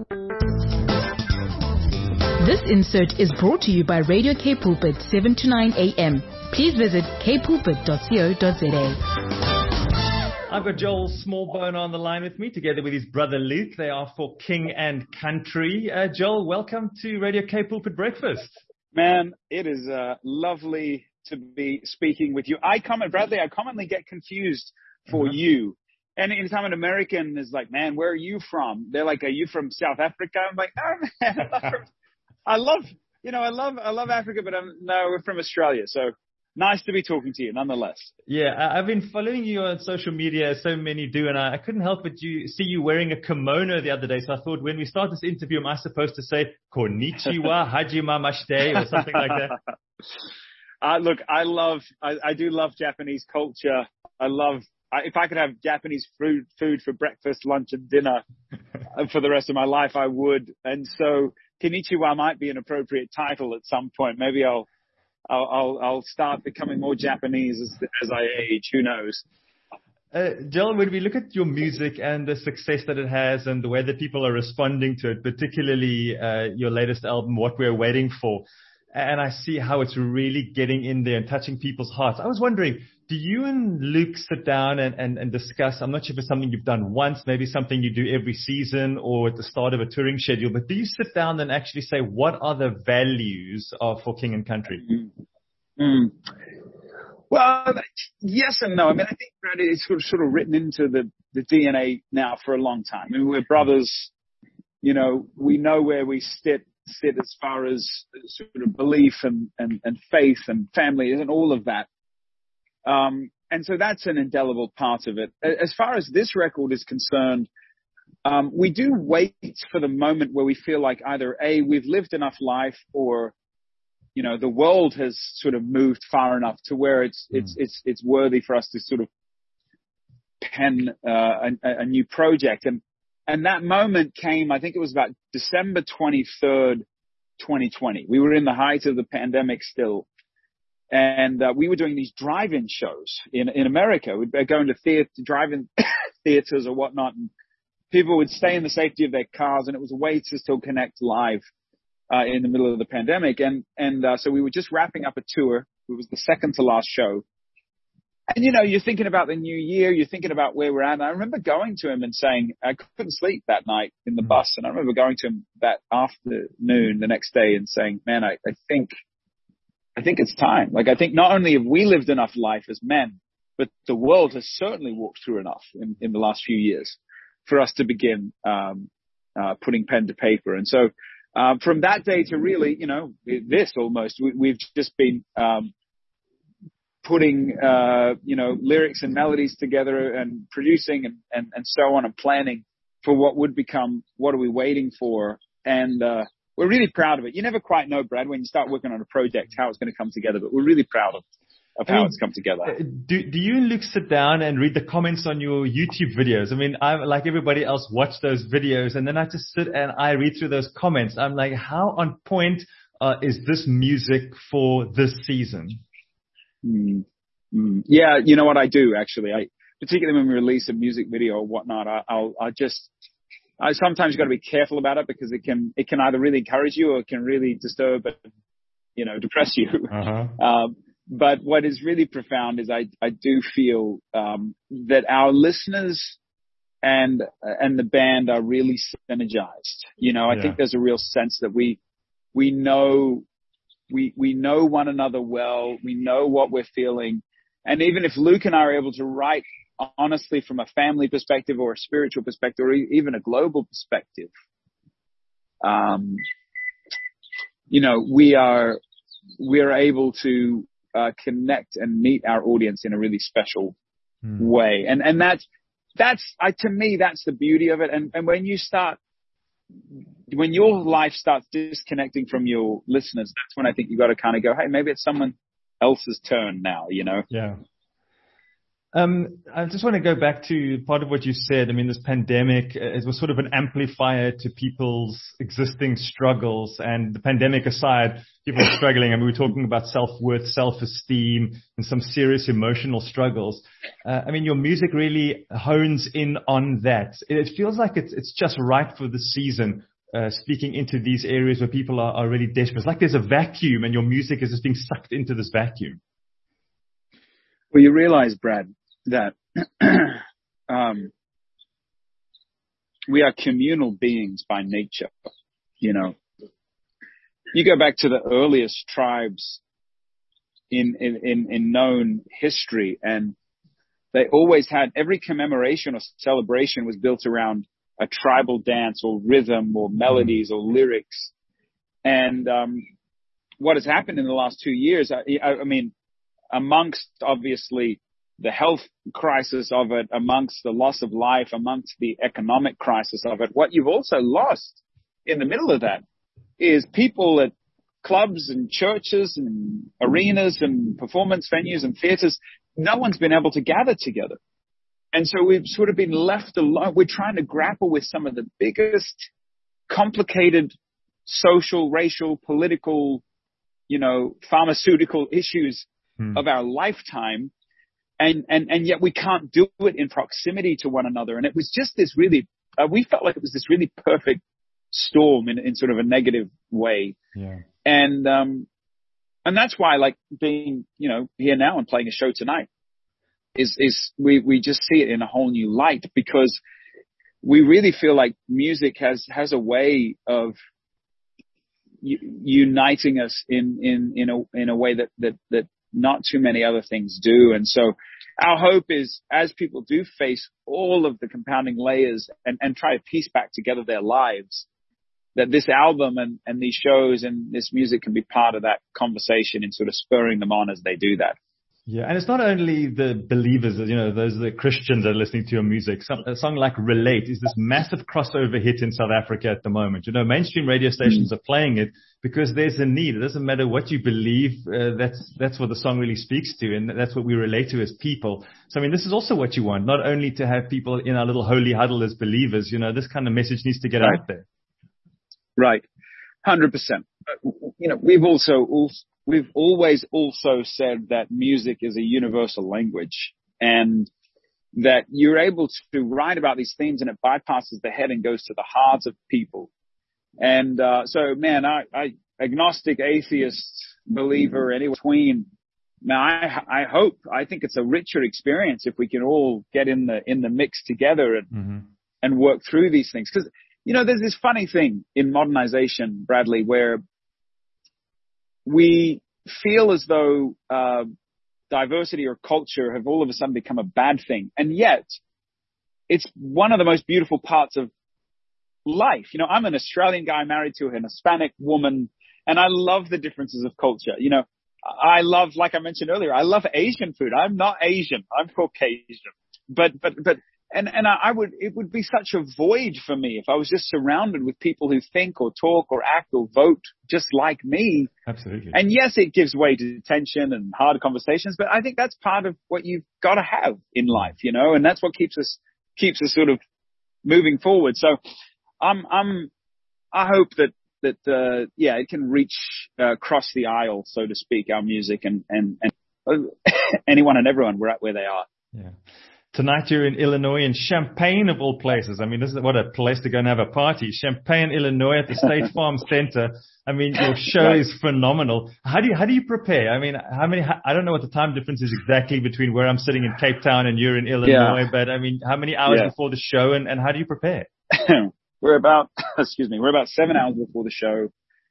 This insert is brought to you by Radio K Pulpit 7 to 9 a.m. Please visit kpulpit.co.za. I've got Joel Smallbone on the line with me, together with his brother Luke. They are for King and Country. Joel, welcome to Radio K Pulpit Breakfast. Man, it is lovely to be speaking with you. Bradley, I commonly get confused for you. And anytime an American is like, man, where are you from? They're like, are you from South Africa? I'm like, no, man, I love Africa, but no, we're from Australia. So nice to be talking to you nonetheless. Yeah, I've been following you on social media, as so many do, and I couldn't help but see you wearing a kimono the other day. So I thought, when we start this interview, am I supposed to say Konnichiwa, Hajima Mashite, or something like that? Look, I do love Japanese culture. If I could have Japanese food for breakfast, lunch, and dinner for the rest of my life, I would. And so Konnichiwa might be an appropriate title at some point. Maybe I'll start becoming more Japanese as I age. Who knows? Joel, when we look at your music and the success that it has and the way that people are responding to it, particularly your latest album, What We're Waiting For, and I see how it's really getting in there and touching people's hearts. I was wondering, do you and Luke sit down and discuss? I'm not sure if it's something you've done once, maybe something you do every season or at the start of a touring schedule, but do you sit down and actually say, what are the values for King and Country? Well, yes and no. I mean, I think it's sort of written into the DNA now for a long time. I mean, we're brothers. You know, we know where we sit as far as sort of belief and faith and family and all of that. And so that's an indelible part of it. As far as this record is concerned, we do wait for the moment where we feel like either we've lived enough life, or, you know, the world has sort of moved far enough to where it's worthy for us to sort of pen a new project. And that moment came, I think it was about December 23rd, 2020. We were in the height of the pandemic still. And we were doing these drive-in shows in America. We'd go into drive-in theaters or whatnot, and people would stay in the safety of their cars, and it was a way to still connect live in the middle of the pandemic. And so we were just wrapping up a tour. It was the second to last show. And, you know, you're thinking about the new year. You're thinking about where we're at. And I remember going to him and saying, I couldn't sleep that night in the bus. And I remember going to him that afternoon, the next day, and saying, man, I think it's time. Like, I think not only have we lived enough life as men, but the world has certainly walked through enough in the last few years for us to begin putting pen to paper. And so from that day to really, you know, we've just been putting, you know, lyrics and melodies together and producing and so on, and planning for what would become What Are We Waiting For? And we're really proud of it. You never quite know, Brad, when you start working on a project, how it's going to come together, but we're really proud of how it's come together. Do you and Luke sit down and read the comments on your YouTube videos? I mean, I, like everybody else, watch those videos, and then I just sit and I read through those comments. I'm like, how on point is this music for this season? Yeah, you know what I do, actually. Particularly when we release a music video or whatnot, I sometimes got to be careful about it, because it can either really encourage you or it can really disturb and, you know, depress you. But what is really profound is I do feel that our listeners and the band are really synergized. You know, I think there's a real sense that we know one another well. We know what we're feeling. And even if Luke and I are able to write honestly from a family perspective or a spiritual perspective or even a global perspective, you know, we are able to connect and meet our audience in a really special way. And that's to me, that's the beauty of it. And when your life starts disconnecting from your listeners, that's when I think you got to kind of go, hey, maybe it's someone else's turn now, you know? Yeah. I just want to go back to part of what you said. I mean, this pandemic was sort of an amplifier to people's existing struggles, and the pandemic aside, people are struggling. I mean, we're talking about self-worth, self-esteem, and some serious emotional struggles. I mean, your music really hones in on that. It feels like it's just right for the season. speaking into these areas where people are really desperate. It's like there's a vacuum and your music is just being sucked into this vacuum. Well, you realize, Brad, that we are communal beings by nature. You know, you go back to the earliest tribes in known history, and they always had, every commemoration or celebration was built around a tribal dance or rhythm or melodies or lyrics. And what has happened in the last 2 years, I mean, amongst obviously the health crisis of it, amongst the loss of life, amongst the economic crisis of it, what you've also lost in the middle of that is people at clubs and churches and arenas and performance venues and theaters. No one's been able to gather together. And so we've sort of been left alone. We're trying to grapple with some of the biggest complicated social, racial, political, you know, pharmaceutical issues of our lifetime. And yet we can't do it in proximity to one another. And it was just this really, we felt like it was this really perfect storm in sort of a negative way. Yeah. And that's why, like, being, you know, here now and playing a show tonight is we just see it in a whole new light, because we really feel like music has a way of uniting us in a way that not too many other things do. And so our hope is, as people do face all of the compounding layers and try to piece back together their lives, that this album and these shows and this music can be part of that conversation and sort of spurring them on as they do that. Yeah, and it's not only the believers, you know, those are the Christians that are listening to your music. A song like Relate is this massive crossover hit in South Africa at the moment. You know, mainstream radio stations are playing it because there's a need. It doesn't matter what you believe. That's what the song really speaks to, and that's what we relate to as people. So, I mean, this is also what you want, not only to have people in our little holy huddle as believers. You know, this kind of message needs to get out there. Right. 100%. You know, we've always also said that music is a universal language, and that you're able to write about these themes and it bypasses the head and goes to the hearts of people. And so, man, I agnostic, atheist, believer, anywhere between. Now, I think it's a richer experience if we can all get in the mix together and work through these things. Because, you know, there's this funny thing in modernization, Bradley, where we feel as though diversity or culture have all of a sudden become a bad thing. And yet it's one of the most beautiful parts of life. You know, I'm an Australian guy married to an Hispanic woman, and I love the differences of culture. You know, I love, like I mentioned earlier, I love Asian food. I'm not Asian. I'm Caucasian. But it would be such a void for me if I was just surrounded with people who think or talk or act or vote just like me. Absolutely. And yes, it gives way to tension and hard conversations, but I think that's part of what you've got to have in life, you know, and that's what keeps us sort of moving forward. So I hope that it can reach, cross the aisle, so to speak, our music and anyone and everyone where they are. Yeah. Tonight you're in Illinois, in Champaign of all places. I mean, this is what a place to go and have a party. Champaign, Illinois at the State Farm Center. I mean, your show is phenomenal. How do you prepare? I mean, I don't know what the time difference is exactly between where I'm sitting in Cape Town and you're in Illinois, but I mean, how many hours before the show and how do you prepare? We're about 7 hours before the show.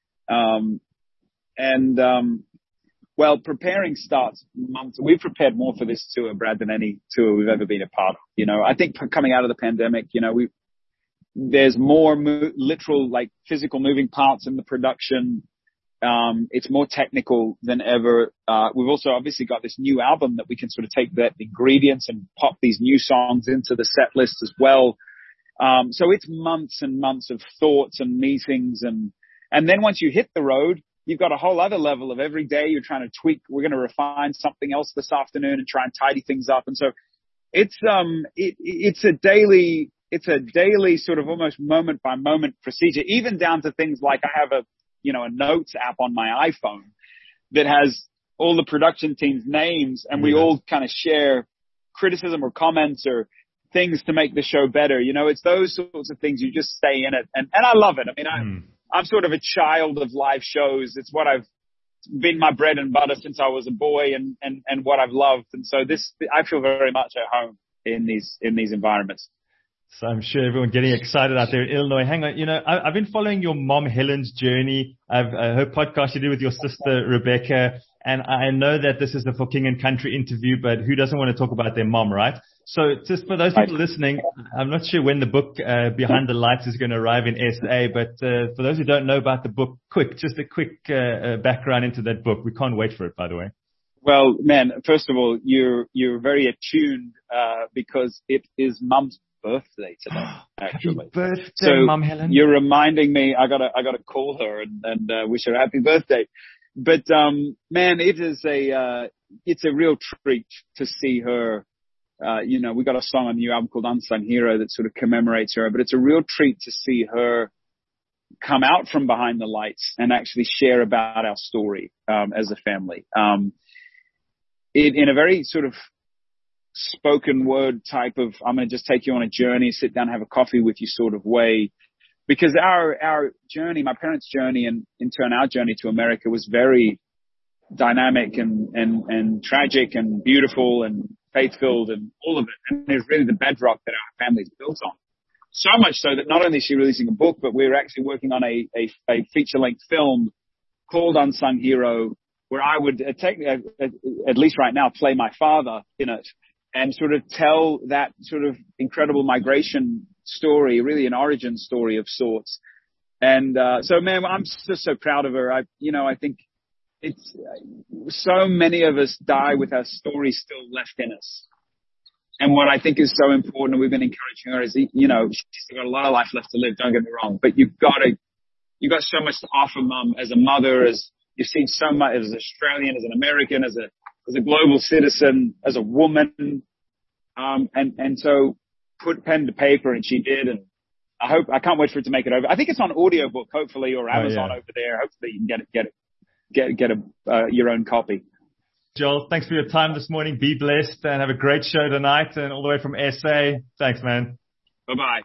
Well, preparing starts months. We've prepared more for this tour, Brad, than any tour we've ever been a part of. You know, I think coming out of the pandemic, you know, there's more literal, like physical moving parts in the production. It's more technical than ever. We've also obviously got this new album that we can sort of take that ingredients and pop these new songs into the set list as well. So it's months and months of thoughts and meetings. And then once you hit the road, you've got a whole other level of every day you're trying to tweak. We're going to refine something else this afternoon and try and tidy things up. And so it's a daily sort of almost moment by moment procedure, even down to things like I have a notes app on my iPhone that has all the production team's names, and we all kind of share criticism or comments or things to make the show better. You know, it's those sorts of things. You just stay in it. And I love it. I mean, I'm sort of a child of live shows. It's what I've been my bread and butter since I was a boy and what I've loved. And so I feel very much at home in these environments. So I'm sure everyone getting excited out there in Illinois. Hang on, you know, I've been following your mom Helen's journey. I've her podcast you did with your sister Rebecca, and I know that this is the For King and Country interview, but who doesn't want to talk about their mom, right? So just for those people listening, I'm not sure when the book Behind the Lights is going to arrive in SA, but for those who don't know about the book, just a quick background into that book. We can't wait for it, by the way. Well, man, first of all, you're very attuned because it is Mum's birthday today, actually. Happy birthday, Mum Helen. You're reminding me I gotta call her and wish her a happy birthday. But man, it's a real treat to see her. You know, we got a song on the new album called Unsung Hero that sort of commemorates her, but it's a real treat to see her come out from behind the lights and actually share about our story as a family. In a very sort of spoken word type of, I'm going to just take you on a journey, sit down, have a coffee with you sort of way. Because our journey, my parents' journey and in turn our journey to America was very dynamic and tragic and beautiful and faith-filled and all of it. And it's really the bedrock that our family's built on. So much so that not only is she releasing a book, but we're actually working on a feature-length film called Unsung Hero, where I would at least right now, play my father in it and sort of tell that sort of incredible migration story, really an origin story of sorts. And so, man, I'm just so proud of her. I think it's so many of us die with our story still left in us. And what I think is so important, and we've been encouraging her, is, you know, she's got a lot of life left to live, don't get me wrong, but you've got so much to offer, Mum, as a mother, as you've seen so much as an Australian, as an American, as a global citizen, as a woman. And so put pen to paper, and she did. And I can't wait for it to make it over. I think it's on audiobook, hopefully, or Amazon over there. Hopefully you can get your own copy. Joel, thanks for your time this morning. Be blessed and have a great show tonight, and all the way from SA. Thanks, man. Bye-bye.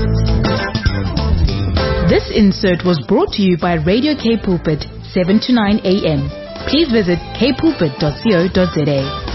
This insert was brought to you by Radio K Pulpit, 7 to 9 a.m. Please visit kpulpit.co.za.